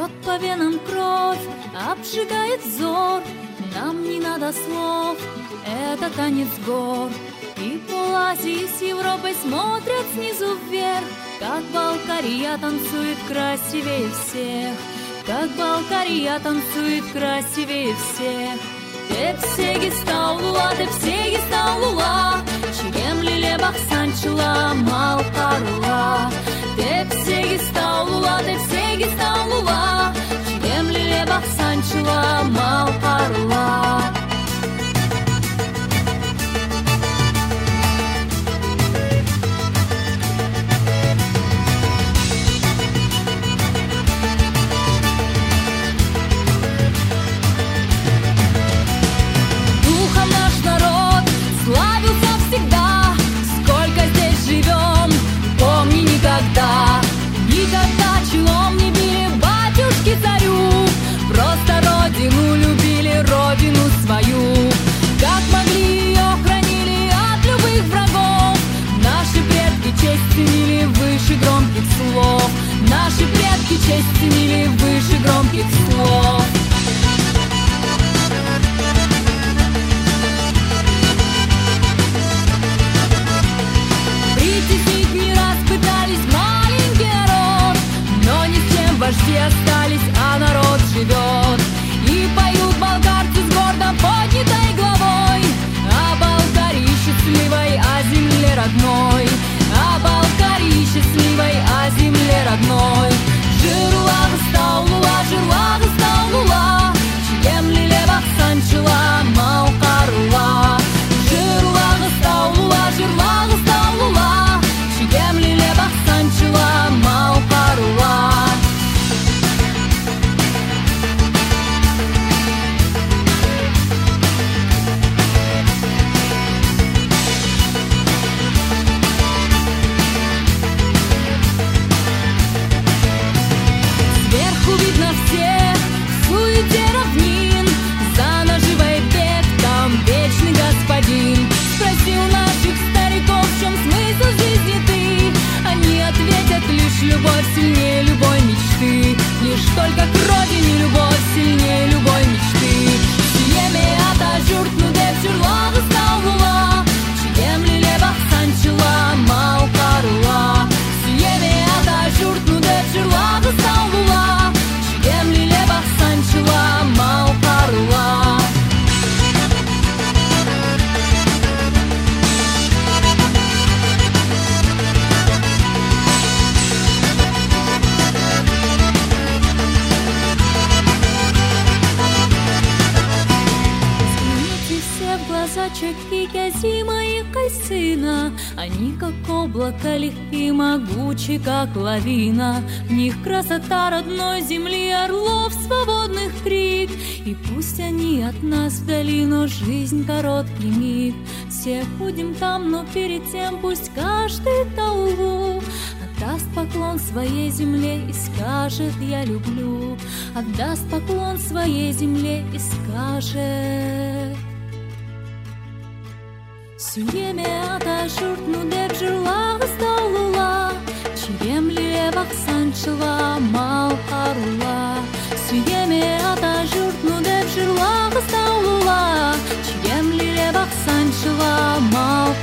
Бьет по венам кровь, обжигает взор. Нам не надо слов, это танец гор. И пол Азии с Европой смотрят снизу вверх, как Балкария танцует красивее всех, как Балкария танцует красивее всех. Тепсеги стаула, чигем лиле бахсанчила малкарула. Тепсеги стаула, чигем лиле бахсанчила малкарула. Никогда челом не били батюшки царю, просто родину любили, родину свою. Как могли, ее хранили от любых врагов. Наши предки честь ценили выше громких слов. Наши предки честь ценили выше громких слов. Притеснить не раз пытались маленький род, но ни с чем вожди остались, а народ живет. И поют болгарцы с гордо поднятой головой о Болгарии счастливой, о земле родной, о Болгарии счастливой, о земле родной. Жирлага стаулула, чием лиле бахсанчила малкарула. Жирлага стаулула, чием лиле бахсанчила малкарула. Сверху видно всех в суете равнин, за наживой бег, там вечный господин. Спроси у наших стариков, в чем смысл жизни ты. Они ответят: лишь любовь сильнее любой мечты. Лишь только к родине любовь сильнее любой мечты. Сиеме ата журтну деп журлага стаула, чием лиле бахсанчила малкарула. Сиеме ата журтну деп журлага стаула, чием лиле бахсанчила малкарула. Чекхи зима и кайсына, они как облако легкие, могучи, как лавина. В них красота родной земли, орлов свободных крик. И пусть они от нас вдали, но жизнь короткий миг. Все будем там, но перед тем пусть каждый таулу отдаст поклон своей земле и скажет: я люблю. Отдаст поклон своей земле и скажет: Сюеме ата журтну деп журлага стаулула, чием лиле бахсанчила малкарула. Сюеме ата журтну деп журлага стаулула, чием лиле бахсанчила малкарула.